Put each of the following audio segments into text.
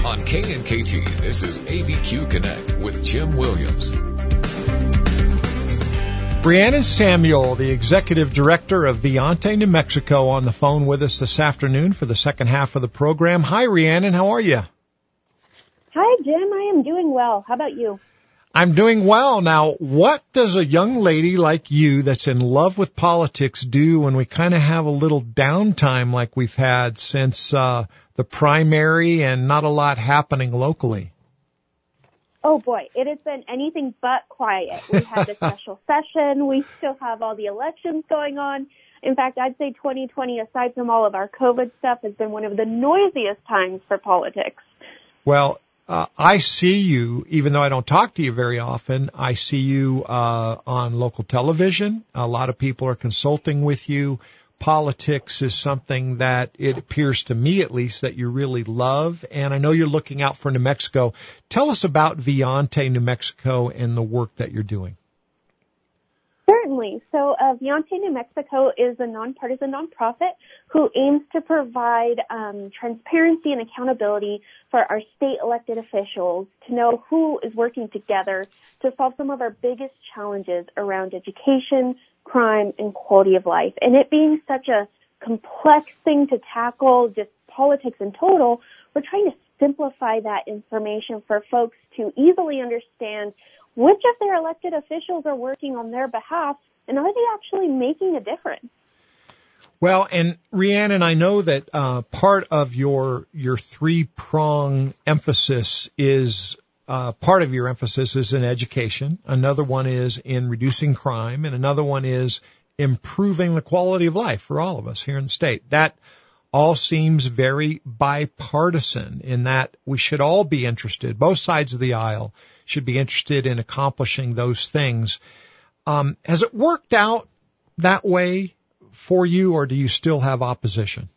On KNKT, this is ABQ Connect with Jim Williams. Rhiannon Samuel, the executive director of Viante, New Mexico, on the phone with us this afternoon for the second half of the program. Hi, Rhiannon. How are you? Hi, Jim. I am doing well. How about you? I'm doing well. Now, what does a young lady like you that's in love with politics do when we kind of have a little downtime like we've had since the primary and not a lot happening locally? Oh, boy. It has been anything but quiet. We had a special session. We still have all the elections going on. In fact, I'd say 2020, aside from all of our COVID stuff, has been one of the noisiest times for politics. Well, I see you, even though I don't talk to you very often, I see you on local television. A lot of people are consulting with you. Politics is something that it appears to me, at least, that you really love. And I know you're looking out for New Mexico. Tell us about Viante, New Mexico, and the work that you're doing. Certainly. So Viante, New Mexico is a nonpartisan nonprofit who aims to provide transparency and accountability for our state elected officials to know who is working together to solve some of our biggest challenges around education, crime, and quality of life. And it being such a complex thing to tackle, just politics in total, we're trying to simplify that information for folks to easily understand which of their elected officials are working on their behalf, and are they actually making a difference? Well, and Rhiannon, I know that part of your three-prong emphasis is part of your emphasis is in education. Another one is in reducing crime, and another one is improving the quality of life for all of us here in the state. That all seems very bipartisan in that we should all be interested, both sides of the aisle should be interested in accomplishing those things. Has it worked out that way for you, or do you still have opposition?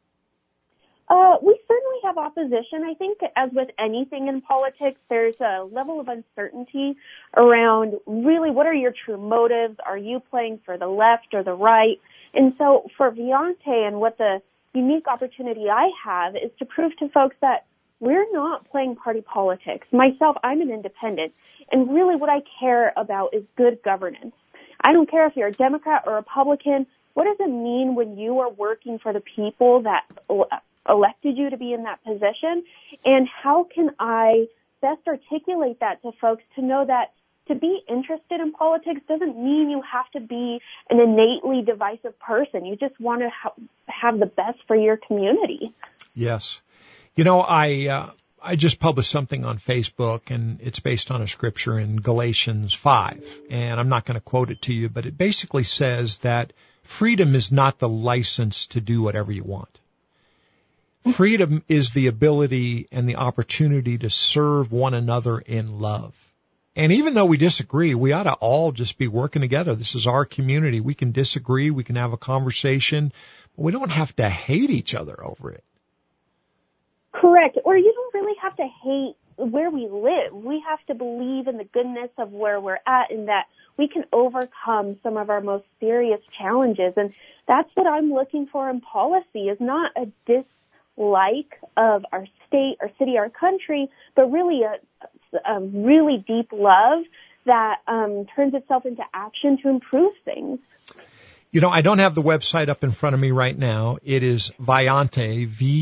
We certainly have opposition. I think, as with anything in politics, there's a level of uncertainty around really what are your true motives? Are you playing for the left or the right? And so for Viante, and what the unique opportunity I have is to prove to folks that we're not playing party politics. Myself, I'm an independent, and really what I care about is good governance. I don't care if you're a Democrat or Republican. What does it mean when you are working for the people that elected you to be in that position? And how can I best articulate that to folks to know that to be interested in politics doesn't mean you have to be an innately divisive person. You just want to have the best for your community. Yes. You know, I just published something on Facebook, and it's based on a scripture in Galatians 5, and I'm not going to quote it to you, but it basically says that freedom is not the license to do whatever you want. Freedom is the ability and the opportunity to serve one another in love. And even though we disagree, we ought to all just be working together. This is our community. We can disagree, we can have a conversation, but we don't have to hate each other over it. Correct. Or you don't really have to hate where we live. We have to believe in the goodness of where we're at and that we can overcome some of our most serious challenges. And that's what I'm looking for in policy, is not a dislike of our state, our city, our country, but really a really deep love that turns itself into action to improve things. You know, I don't have the website up in front of me right now. It is Viante,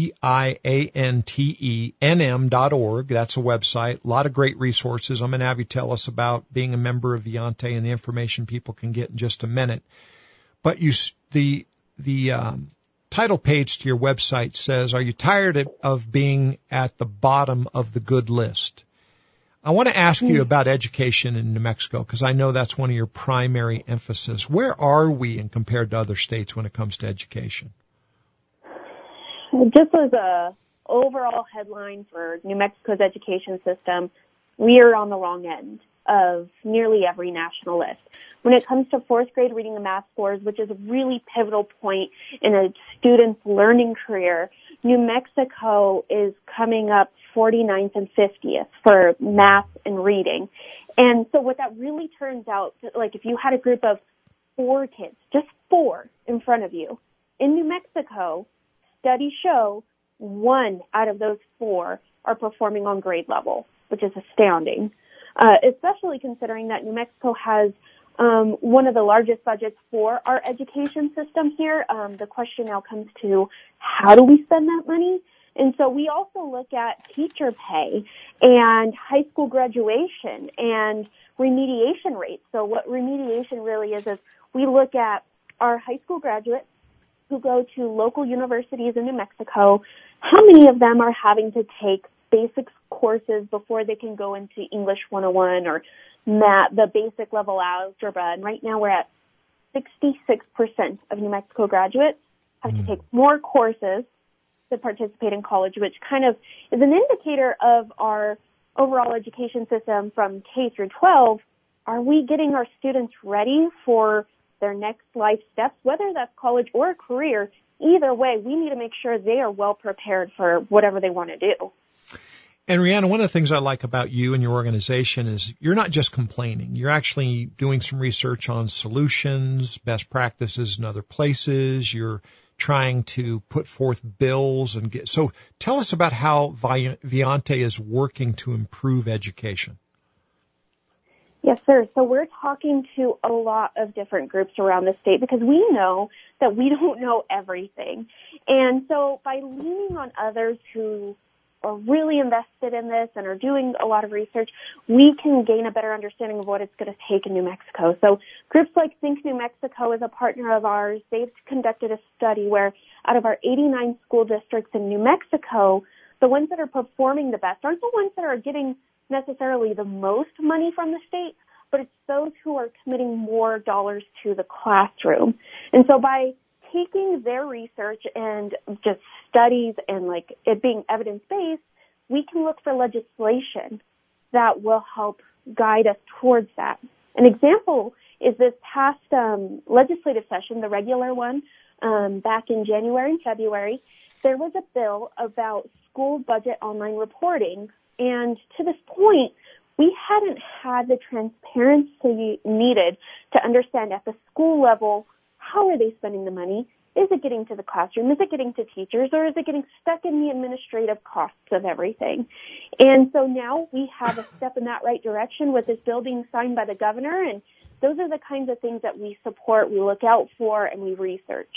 Viante, NM.org. That's a website. A lot of great resources. I'm going to have you tell us about being a member of Viante and the information people can get in just a minute. But the title page to your website says, "Are you tired of being at the bottom of the good list?" I want to ask you about education in New Mexico, because I know that's one of your primary emphasis. Where are we in compared to other states when it comes to education? Just as a overall headline for New Mexico's education system, we are on the wrong end of nearly every national list. When it comes to fourth grade reading and math scores, which is a really pivotal point in a student's learning career, New Mexico is coming up 49th and 50th for math and reading. And so what that really turns out, like if you had a group of 4 kids, just 4 in front of you, in New Mexico, studies show 1 out of those 4 are performing on grade level, which is astounding, especially considering that New Mexico has one of the largest budgets for our education system here. The question now comes to, how do we spend that money? And so we also look at teacher pay and high school graduation and remediation rates. So what remediation really is we look at our high school graduates who go to local universities in New Mexico. How many of them are having to take basic courses before they can go into English 101 or math, the basic level algebra? And right now we're at 66% of New Mexico graduates have to take more courses to participate in college, which kind of is an indicator of our overall education system from K through 12. Are we getting our students ready for their next life steps, whether that's college or a career? Either way, we need to make sure they are well prepared for whatever they want to do. And Rhianna, one of the things I like about you and your organization is you're not just complaining. You're actually doing some research on solutions, best practices in other places. You're trying to put forth bills and so tell us about how Viante is working to improve education. Yes, sir. So we're talking to a lot of different groups around the state because we know that we don't know everything. And so by leaning on others who are really invested in this and are doing a lot of research, we can gain a better understanding of what it's going to take in New Mexico. So groups like Think New Mexico is a partner of ours. They've conducted a study where out of our 89 school districts in New Mexico, the ones that are performing the best aren't the ones that are getting necessarily the most money from the state, but it's those who are committing more dollars to the classroom. And so by taking their research and just studies and like it being evidence-based, we can look for legislation that will help guide us towards that. An example is this past legislative session, the regular one, back in January and February, there was a bill about school budget online reporting. And to this point, we hadn't had the transparency needed to understand at the school level, how are they spending the money? Is it getting to the classroom? Is it getting to teachers? Or is it getting stuck in the administrative costs of everything? And so now we have a step in that right direction with this bill being signed by the governor. And those are the kinds of things that we support, we look out for, and we research.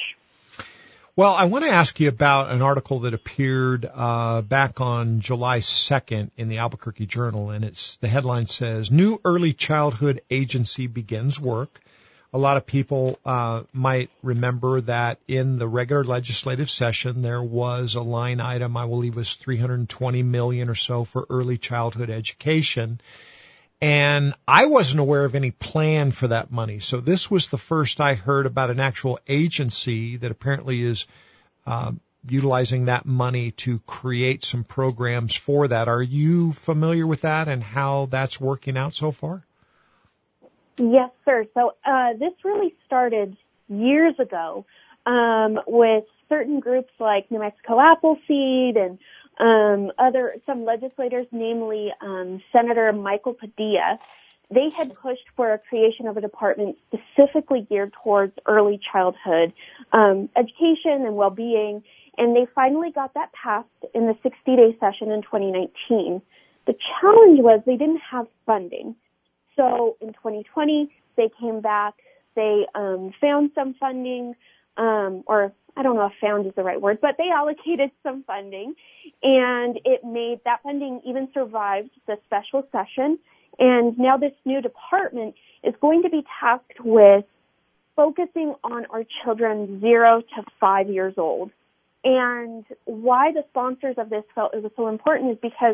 Well, I want to ask you about an article that appeared back on July 2nd in the Albuquerque Journal, and the headline says, New Early Childhood Agency Begins Work. A lot of people might remember that in the regular legislative session, there was a line item, I believe it was $320 million or so for early childhood education. And I wasn't aware of any plan for that money. So this was the first I heard about an actual agency that apparently is utilizing that money to create some programs for that. Are you familiar with that and how that's working out so far? Yes, sir. So this really started years ago with certain groups like New Mexico Appleseed and some legislators, namely Senator Michael Padilla. They had pushed for a creation of a department specifically geared towards early childhood education and well-being, and they finally got that passed in the 60-day session in 2019. The challenge was they didn't have funding. So in 2020, they came back, they found some funding, or I don't know if found is the right word, but they allocated some funding, and it made that funding even survived the special session. And now this new department is going to be tasked with focusing on our children 0 to 5 years old. And why the sponsors of this felt it was so important is because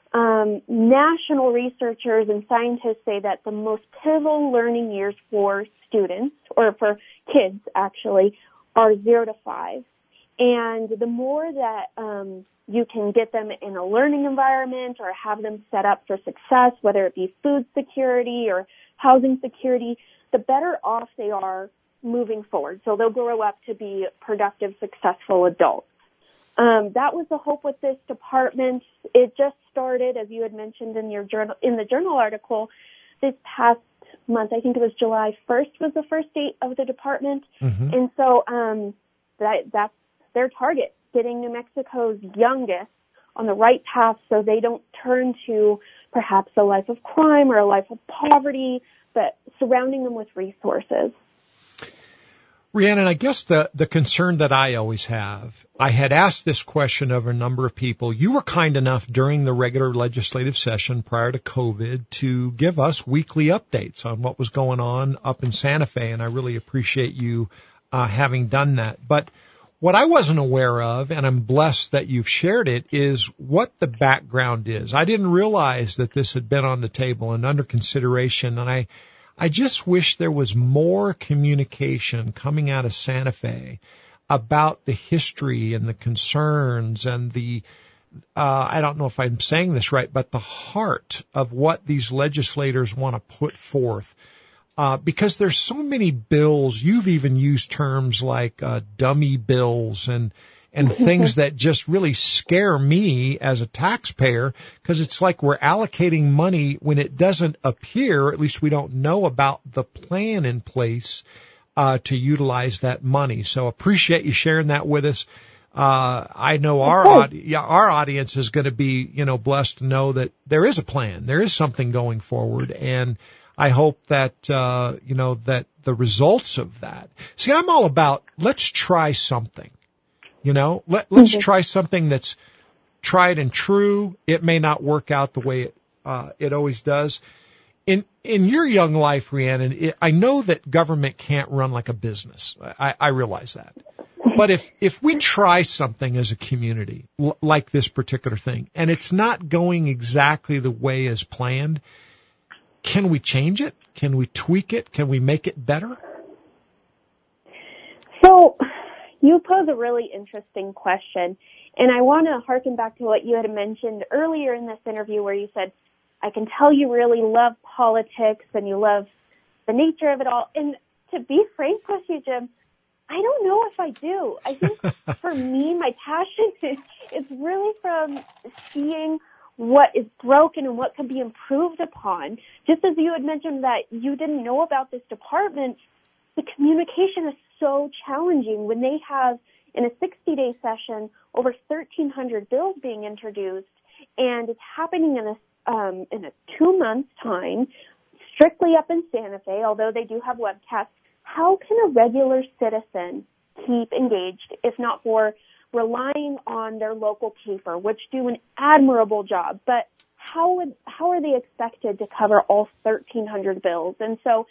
national researchers and scientists say that the most pivotal learning years for students, or for kids actually, are 0 to 5. And the more that you can get them in a learning environment or have them set up for success, whether it be food security or housing security, the better off they are moving forward. So they'll grow up to be productive, successful adults. That was the hope with this department. It just started, as you had mentioned in the journal article, this past month. I think it was July 1st was the first date of the department. Mm-hmm. And so that's their target, getting New Mexico's youngest on the right path so they don't turn to perhaps a life of crime or a life of poverty, but surrounding them with resources. Rhiannon, I guess the concern that I always have, I had asked this question of a number of people. You were kind enough during the regular legislative session prior to COVID to give us weekly updates on what was going on up in Santa Fe, and I really appreciate you having done that. But what I wasn't aware of, and I'm blessed that you've shared it, is what the background is. I didn't realize that this had been on the table and under consideration, and I just wish there was more communication coming out of Santa Fe about the history and the concerns and the, I don't know if I'm saying this right, but the heart of what these legislators want to put forth. Because there's so many bills, you've even used terms like dummy bills and things that just really scare me as a taxpayer, because it's like we're allocating money when it doesn't appear, at least we don't know about the plan in place to utilize that money. So appreciate you sharing that with us. I know our audience is going to be, blessed to know that there is a plan. There is something going forward, and I hope that, that the results of that. See, I'm all about let's try something. Let's try something that's tried and true. It may not work out the way it always does. In your young life, Rhiannon, I know that government can't run like a business. I realize that. But if we try something as a community, like this particular thing, and it's not going exactly the way as planned, can we change it? Can we tweak it? Can we make it better? So you pose a really interesting question, and I want to harken back to what you had mentioned earlier in this interview where you said, I can tell you really love politics and you love the nature of it all. And to be frank with you, Jim, I don't know if I do. I think for me, my passion is really from seeing what is broken and what can be improved upon. Just as you had mentioned that you didn't know about this department, the communication is so challenging when they have, in a 60-day session, over 1,300 bills being introduced, and it's happening in a 2-month time, strictly up in Santa Fe, although they do have webcasts. How can a regular citizen keep engaged, if not for relying on their local paper, which do an admirable job, but how are they expected to cover all 1,300 bills? And so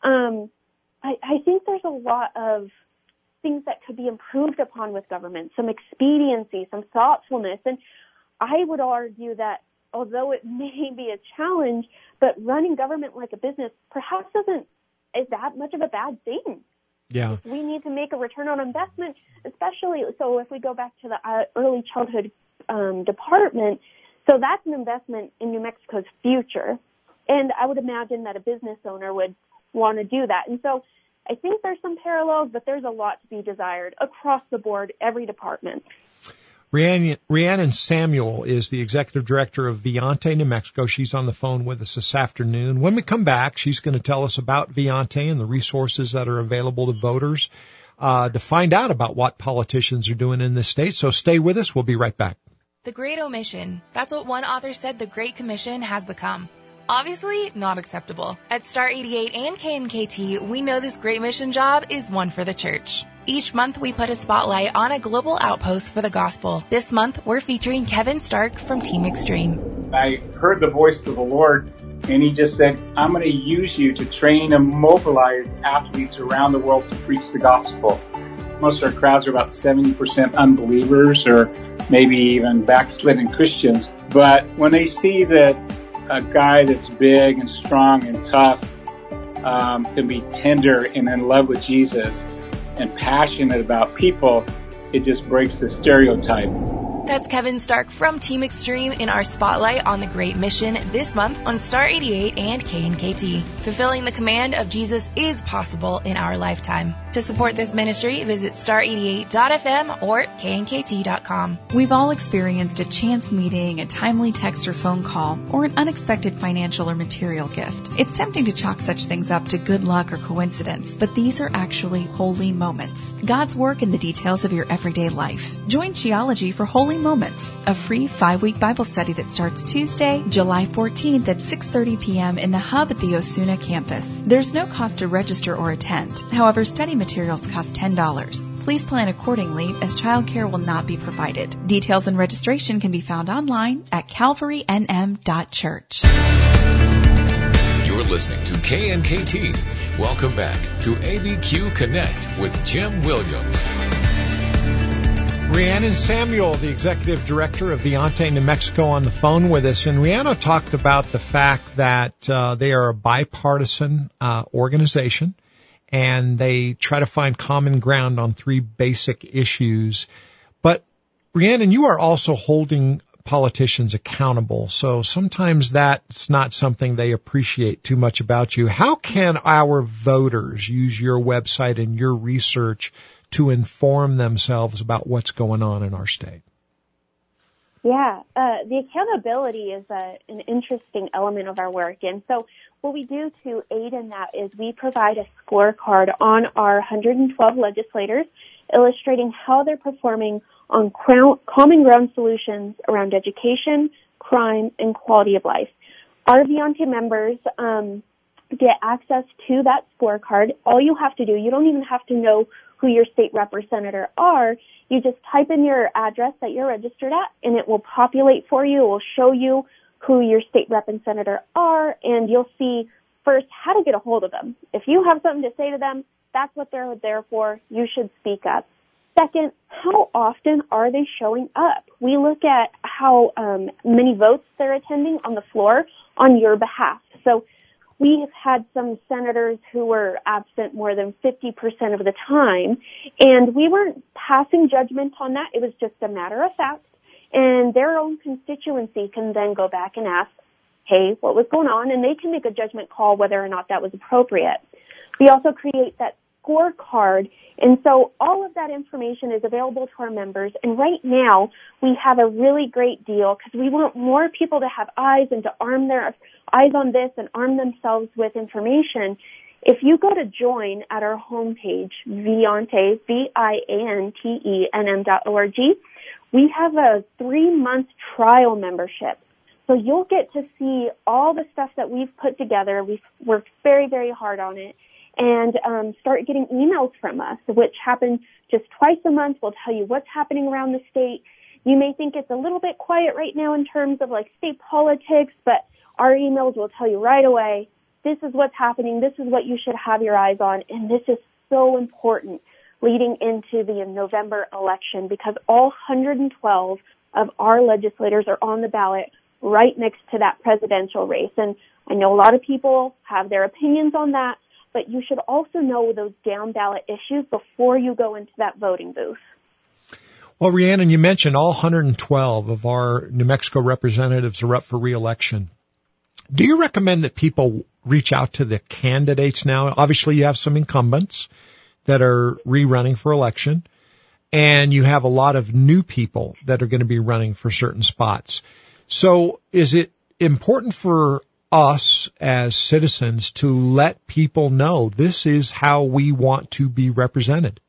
I think there's a lot of things that could be improved upon with government, some expediency, some thoughtfulness. And I would argue that although it may be a challenge, but running government like a business perhaps is that much of a bad thing. Yeah. We need to make a return on investment, especially so if we go back to the early childhood department. So that's an investment in New Mexico's future. And I would imagine that a business owner would want to do that. And so I think there's some parallels, but there's a lot to be desired across the board, every department. Rhiannon Samuel is the executive director of Viante, New Mexico. She's on the phone with us this afternoon. When we come back, she's going to tell us about Viante and the resources that are available to voters to find out about what politicians are doing in this state. So stay with us. We'll be right back. The Great Omission. That's what one author said the Great Commission has become. Obviously, not acceptable. At Star 88 and KNKT, we know this great mission job is one for the church. Each month, we put a spotlight on a global outpost for the gospel. This month, we're featuring Kevin Stark from Team Extreme. I heard the voice of the Lord, and he just said, I'm going to use you to train and mobilize athletes around the world to preach the gospel. Most of our crowds are about 70% unbelievers or maybe even backslidden Christians. But when they see that a guy that's big and strong and tough can be tender and in love with Jesus and passionate about people, it just breaks the stereotype. That's Kevin Stark from Team Extreme in our spotlight on the Great Mission this month on Star 88 and KNKT. Fulfilling the command of Jesus is possible in our lifetime. To support this ministry, visit star88.fm or knkt.com. We've all experienced a chance meeting, a timely text or phone call, or an unexpected financial or material gift. It's tempting to chalk such things up to good luck or coincidence, but these are actually holy moments. God's work in the details of your everyday life. Join Sheology for Holy Morning Moments, a free 5-week Bible study that starts Tuesday, July 14th at 6:30 p.m. in the Hub at the Osuna campus. There's no cost to register or attend. However, study materials cost $10. Please plan accordingly, as childcare will not be provided. Details and registration can be found online at calvarynm.church. You're listening to KNKT. Welcome back to ABQ Connect with Jim Williams. Rhiannon Samuel, the executive director of Viante, New Mexico, on the phone with us. And Rhiannon talked about the fact that they are a bipartisan organization, and they try to find common ground on 3 basic issues. But, Rhiannon, you are also holding politicians accountable, so sometimes that's not something they appreciate too much about you. How can our voters use your website and your research to inform themselves about what's going on in our state? Yeah, the accountability is an interesting element of our work. And so what we do to aid in that is we provide a scorecard on our 112 legislators, illustrating how they're performing on common ground solutions around education, crime, and quality of life. Our Viante members get access to that scorecard. All you have to do, you don't even have to know who your state representative are. You just type in your address that you're registered at, and it will populate for you. It will show you who your state representative are, and you'll see first how to get a hold of them. If you have something to say to them, that's what they're there for. You should speak up. Second, how often are they showing up? We look at how many votes they're attending on the floor on your behalf. So we have had some senators who were absent more than 50% of the time, and we weren't passing judgment on that. It was just a matter of fact, and their own constituency can then go back and ask, hey, what was going on? And they can make a judgment call whether or not that was appropriate. We also create that scorecard, and so all of that information is available to our members. And right now, we have a really great deal because we want more people to have eyes and to arm their eyes on this and arm themselves with information. If you go to join at our homepage, Viante, VIANTENM.org, we have a 3-month trial membership. So you'll get to see all the stuff that we've put together. We've worked very, very hard on it. And start getting emails from us, which happen just twice a month. We'll tell you what's happening around the state. You may think it's a little bit quiet right now in terms of like state politics, but our emails will tell you right away, this is what's happening, this is what you should have your eyes on, and this is so important leading into the November election because all 112 of our legislators are on the ballot right next to that presidential race. And I know a lot of people have their opinions on that, but you should also know those down ballot issues before you go into that voting booth. Well, Rhiannon, you mentioned all 112 of our New Mexico representatives are up for re-election. Do you recommend that people reach out to the candidates now? Obviously, you have some incumbents that are rerunning for election, and you have a lot of new people that are going to be running for certain spots. So is it important for us as citizens to let people know this is how we want to be represented?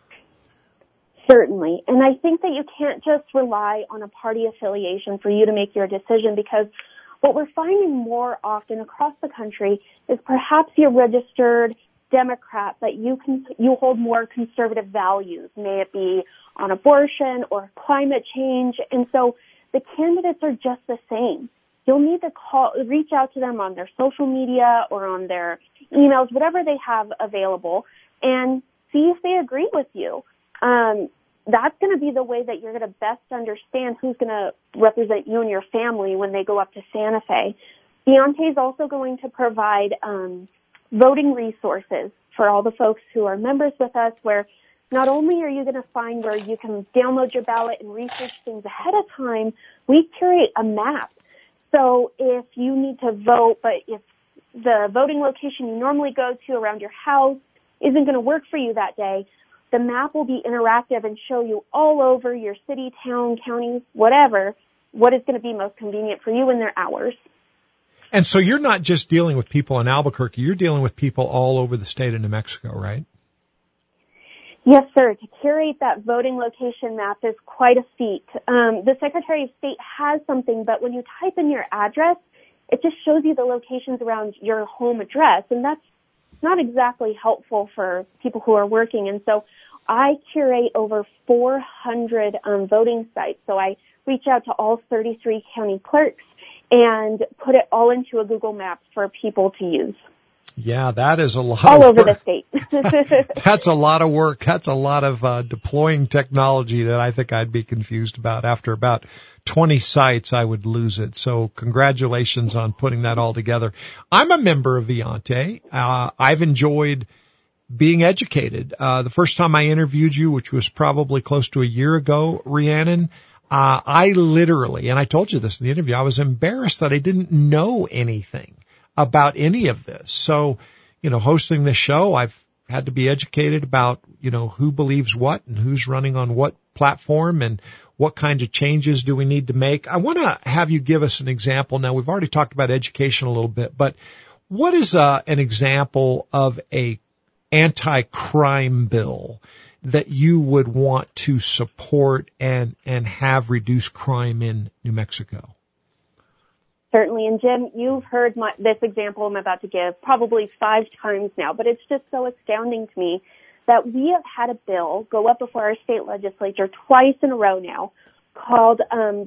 Certainly. And I think that you can't just rely on a party affiliation for you to make your decision, because what we're finding more often across the country is perhaps you're registered Democrat, but you hold more conservative values, may it be on abortion or climate change. And so the candidates are just the same. You'll need to reach out to them on their social media or on their emails, whatever they have available, and see if they agree with you. That's going to be the way that you're going to best understand who's going to represent you and your family when they go up to Santa Fe. Viante is also going to provide voting resources for all the folks who are members with us, where not only are you going to find where you can download your ballot and research things ahead of time, we curate a map. So if you need to vote, but if the voting location you normally go to around your house isn't going to work for you that day, the map will be interactive and show you all over your city, town, county, whatever, what is going to be most convenient for you in their hours. And so you're not just dealing with people in Albuquerque, you're dealing with people all over the state of New Mexico, right? Yes, sir. To curate that voting location map is quite a feat. The Secretary of State has something, but when you type in your address, it just shows you the locations around your home address, and that's not exactly helpful for people who are working. And so I curate over 400 voting sites. So I reach out to all 33 county clerks and put it all into a Google Maps for people to use. Yeah, that is a lot all of over work. the state. That's a lot of work. That's a lot of deploying technology that I think I'd be confused about. After about 20 sites, I would lose it. So congratulations on putting that all together. I'm a member of Viante. I've enjoyed being educated. The first time I interviewed you, which was probably close to a year ago, Rhiannon, I literally, and I told you this in the interview, I was embarrassed that I didn't know anything about any of this. So, hosting this show, I've had to be educated about, who believes what and who's running on what platform and what kinds of changes do we need to make. I want to have you give us an example. Now, we've already talked about education a little bit, but what is an example of a anti-crime bill that you would want to support and have reduce crime in New Mexico? Certainly. And Jim, you've heard this example I'm about to give probably 5 times now, but it's just so astounding to me that we have had a bill go up before our state legislature twice in a row now called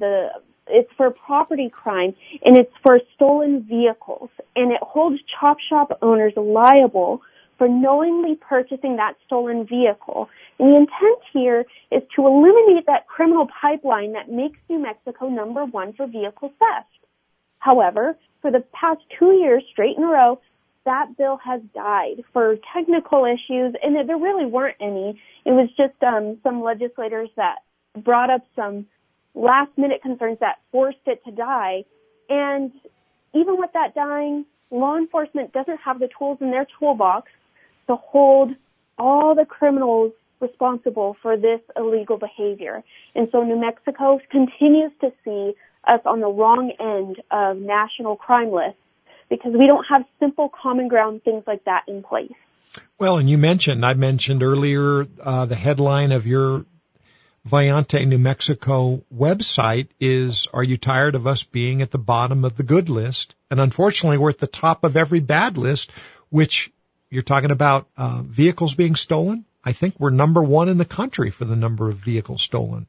it's for property crime, and it's for stolen vehicles, and it holds chop shop owners liable for knowingly purchasing that stolen vehicle. And the intent here is to eliminate that criminal pipeline that makes New Mexico number 1 for vehicle theft. However, for the past 2 years straight in a row, that bill has died for technical issues, and there really weren't any. It was just some legislators that brought up some last-minute concerns that forced it to die. And even with that dying, law enforcement doesn't have the tools in their toolbox to hold all the criminals responsible for this illegal behavior. And so New Mexico continues to see us on the wrong end of national crime lists because we don't have simple common ground things like that in place. Well, and I mentioned earlier the headline of your Viante, New Mexico website is, "Are you tired of us being at the bottom of the good list?" And unfortunately, we're at the top of every bad list, which you're talking about vehicles being stolen. I think we're number 1 in the country for the number of vehicles stolen.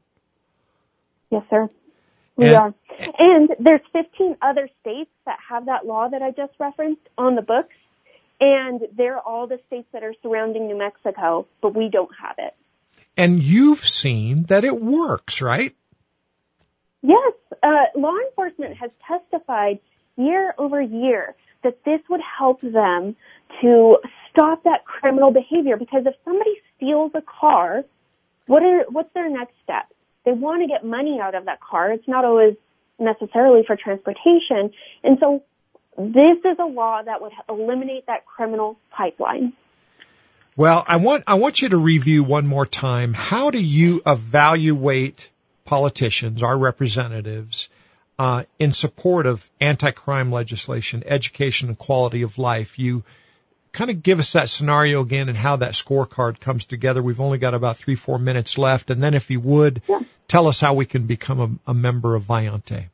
Yes, sir. We are. And there's 15 other states that have that law that I just referenced on the books, and they're all the states that are surrounding New Mexico, but we don't have it. And you've seen that it works, right? Yes. Law enforcement has testified year over year that this would help them to stop that criminal behavior, because if somebody steals a car, what's their next step? They want to get money out of that car. It's not always necessarily for transportation. And so this is a law that would eliminate that criminal pipeline. Well, I want you to review one more time. How do you evaluate politicians, our representatives, in support of anti-crime legislation, education, and quality of life? You kind of give us that scenario again and how that scorecard comes together. We've only got about 3-4 minutes left. And then if you would, tell us how we can become a member of Viante.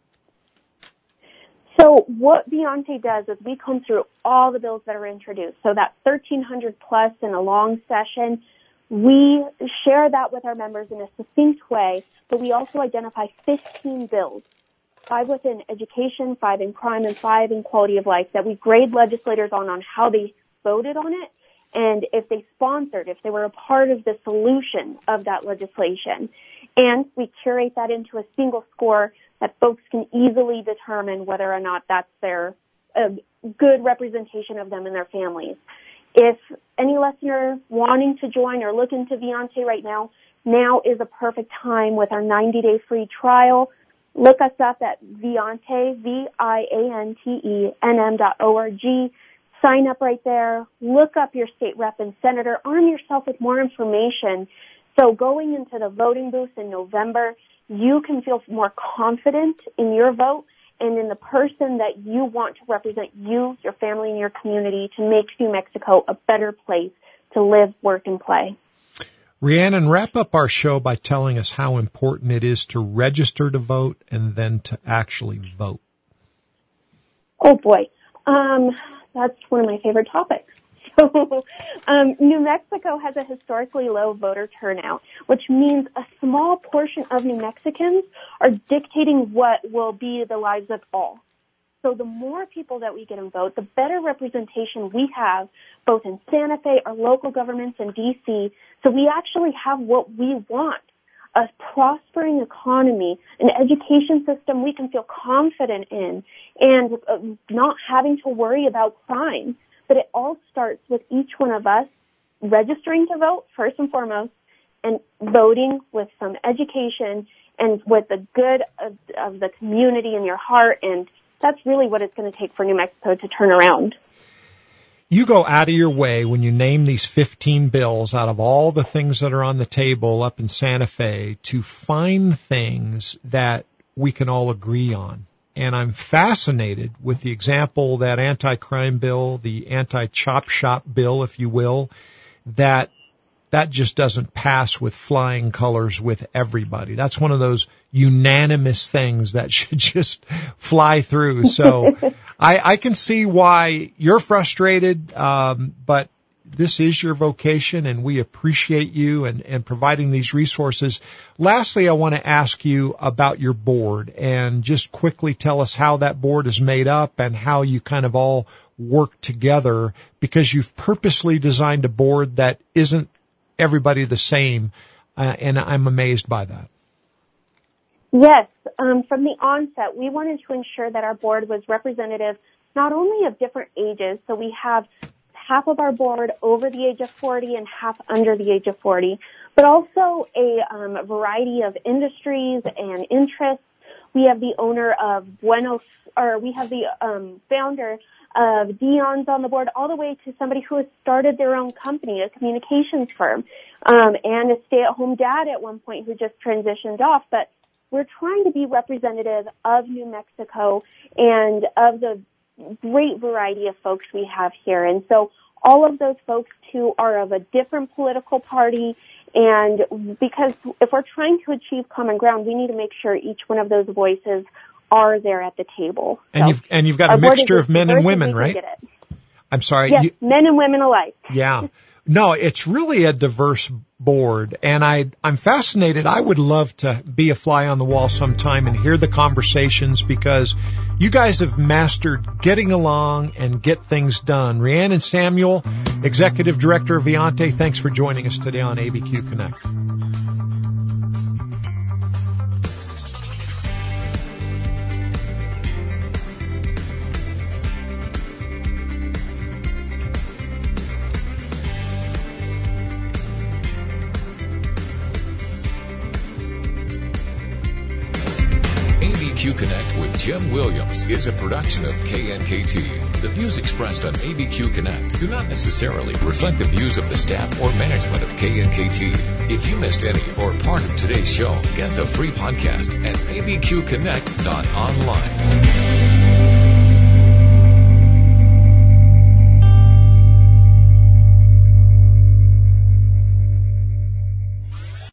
So what Viante does is we come through all the bills that are introduced. So that 1,300 plus in a long session, we share that with our members in a succinct way, but we also identify 15 bills, 5 within education, 5 in crime, and 5 in quality of life, that we grade legislators on how they voted on it, and if they were a part of the solution of that legislation. And we curate that into a single score that folks can easily determine whether or not that's a good representation of them and their families. If any listener wanting to join or look into Viante right now is a perfect time with our 90-day free trial. Look us up at Viante, VIANTENM.org. Sign up right there. Look up your state rep and senator. Arm yourself with more information. So going into the voting booth in November, you can feel more confident in your vote and in the person that you want to represent you, your family, and your community to make New Mexico a better place to live, work, and play. Rhiannon, wrap up our show by telling us how important it is to register to vote and then to actually vote. Oh boy, that's one of my favorite topics. So, New Mexico has a historically low voter turnout, which means a small portion of New Mexicans are dictating what will be the lives of all. So the more people that we get in vote, the better representation we have, both in Santa Fe, our local governments, and D.C., so we actually have what we want, a prospering economy, an education system we can feel confident in, and not having to worry about crime. But it all starts with each one of us registering to vote, first and foremost, and voting with some education and with the good of the community in your heart, and that's really what it's going to take for New Mexico to turn around. You go out of your way when you name these 15 bills out of all the things that are on the table up in Santa Fe to find things that we can all agree on. And I'm fascinated with the example, that anti-crime bill, the anti-chop shop bill, if you will, that just doesn't pass with flying colors with everybody. That's one of those unanimous things that should just fly through. So I can see why you're frustrated, but this is your vocation, and we appreciate you and providing these resources. Lastly, I want to ask you about your board, and just quickly tell us how that board is made up and how you kind of all work together, because you've purposely designed a board that isn't everybody the same, and I'm amazed by that. Yes, from the onset, we wanted to ensure that our board was representative not only of different ages, so we have half of our board over the age of 40 and half under the age of 40, but also a variety of industries and interests. We have the owner of we have the founder of Dion's on the board, all the way to somebody who has started their own company, a communications firm, and a stay-at-home dad at one point who just transitioned off. But we're trying to be representative of New Mexico and of the great variety of folks we have here. And so all of those folks, too, are of a different political party. And because if we're trying to achieve common ground, we need to make sure each one of those voices are there at the table. And you've got a mixture of men and women, right? I'm sorry. Yes, men and women alike. Yeah. No, it's really a diverse board, and I'm fascinated. I would love to be a fly on the wall sometime and hear the conversations, because you guys have mastered getting along and get things done. Rhiannon Samuel, Executive Director of Viante, thanks for joining us today on ABQ Connect. ABQ Connect with Jim Williams is a production of KNKT. The views expressed on ABQ Connect do not necessarily reflect the views of the staff or management of KNKT. If you missed any or part of today's show, get the free podcast at abqconnect.online.